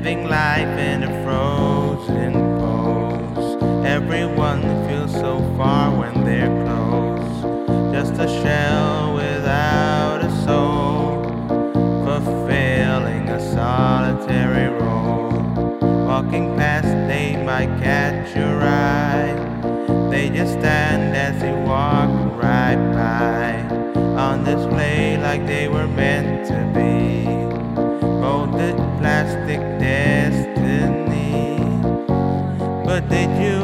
living life in a frozen pose. Everyone feels so far when they're close, just a shell without a soul, fulfilling a solitary role. Walking past, they might catch your eye. They just stand as you walk right by, on display like they were meant to be. Molded plastic destiny. But did you